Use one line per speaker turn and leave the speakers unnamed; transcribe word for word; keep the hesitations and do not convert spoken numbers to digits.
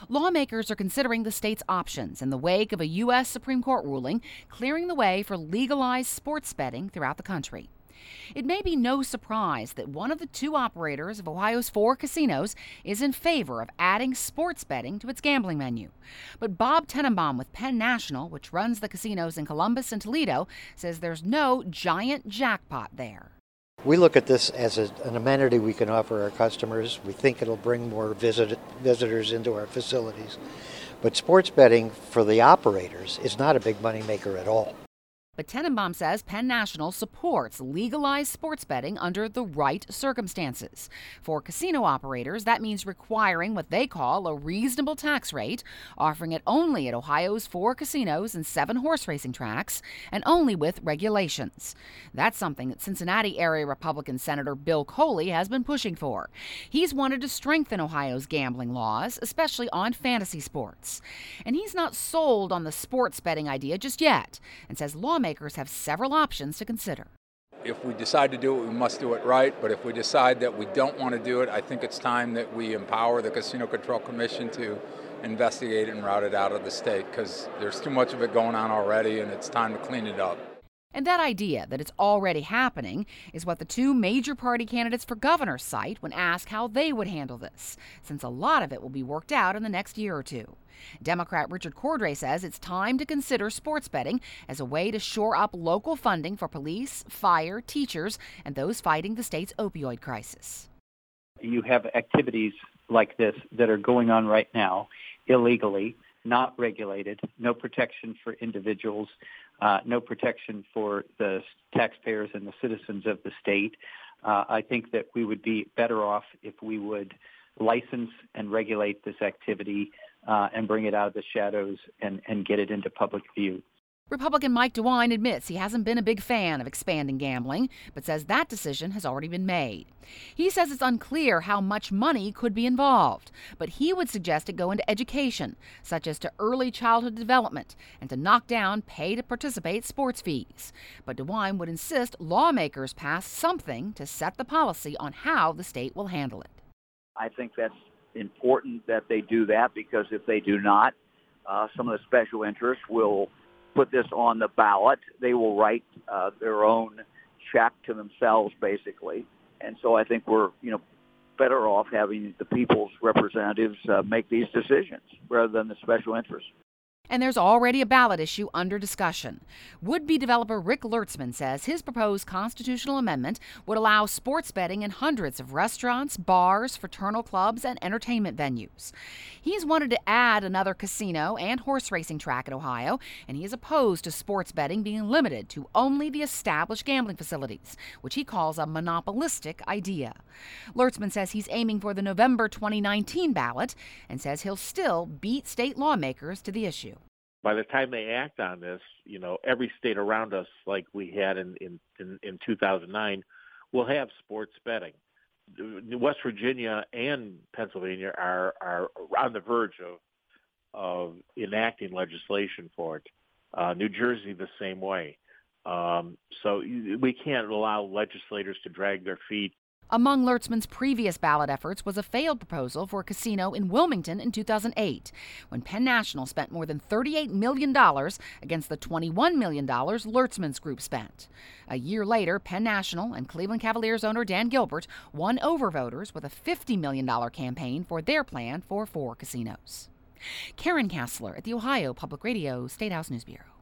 Lawmakers are considering the state's options in the wake of a U S Supreme Court ruling clearing the way for legalized sports betting throughout the country. It may be no surprise that one of the two operators of Ohio's four casinos is in favor of adding sports betting to its gambling menu. But Bob Tenenbaum with Penn National, which runs the casinos in Columbus and Toledo, says there's no giant jackpot there.
We look at this as a, an amenity we can offer our customers. We think it'll bring more visit, visitors into our facilities. But sports betting for the operators is not a big money maker at all.
But Tenenbaum says Penn National supports legalized sports betting under the right circumstances. For casino operators, that means requiring what they call a reasonable tax rate, offering it only at Ohio's four casinos and seven horse racing tracks, and only with regulations. That's something that Cincinnati area Republican Senator Bill Coley has been pushing for. He's wanted to strengthen Ohio's gambling laws, especially on fantasy sports. And he's not sold on the sports betting idea just yet, and says lawmakers have several options to consider.
If we decide to do it, we must do it right. But if we decide that we don't want to do it, I think it's time that we empower the Casino Control Commission to investigate it and route it out of the state, because there's too much of it going on already, and it's time to clean it up.
And that idea that it's already happening is what the two major party candidates for governor cite when asked how they would handle this, since a lot of it will be worked out in the next year or two. Democrat Richard Cordray says it's time to consider sports betting as a way to shore up local funding for police, fire, teachers, and those fighting the state's opioid crisis.
You have activities like this that are going on right now illegally, not regulated, no protection for individuals, uh, no protection for the taxpayers and the citizens of the state. Uh, I think that we would be better off if we would license and regulate this activity uh, and bring it out of the shadows and, and get it into public view.
Republican Mike DeWine admits he hasn't been a big fan of expanding gambling, but says that decision has already been made. He says it's unclear how much money could be involved, but he would suggest it go into education, such as to early childhood development, and to knock down pay-to-participate sports fees. But DeWine would insist lawmakers pass something to set the policy on how the state will handle it.
I think that's important that they do that, because if they do not, uh, some of the special interests will put this on the ballot. They will write uh, their own check to themselves, basically. And so I think we're, you know, better off having the people's representatives uh, make these decisions rather than the special interests.
And there's already a ballot issue under discussion. Would-be developer Rick Lertzman says his proposed constitutional amendment would allow sports betting in hundreds of restaurants, bars, fraternal clubs, and entertainment venues. He's wanted to add another casino and horse racing track in Ohio, and he is opposed to sports betting being limited to only the established gambling facilities, which he calls a monopolistic idea. Lertzman says he's aiming for the November twenty nineteen ballot and says he'll still beat state lawmakers to the issue.
By the time they act on this, you know, every state around us, like we had in, in, in, in two thousand nine, will have sports betting. West Virginia and Pennsylvania are, are on the verge of, of enacting legislation for it. Uh, New Jersey the same way. Um, so we can't allow legislators to drag their feet.
Among Lertzman's previous ballot efforts was a failed proposal for a casino in Wilmington in two thousand eight, when Penn National spent more than thirty-eight million dollars against the twenty-one million dollars Lertzman's group spent. A year later, Penn National and Cleveland Cavaliers owner Dan Gilbert won over voters with a fifty million dollars campaign for their plan for four casinos. Karen Kassler at the Ohio Public Radio State House News Bureau.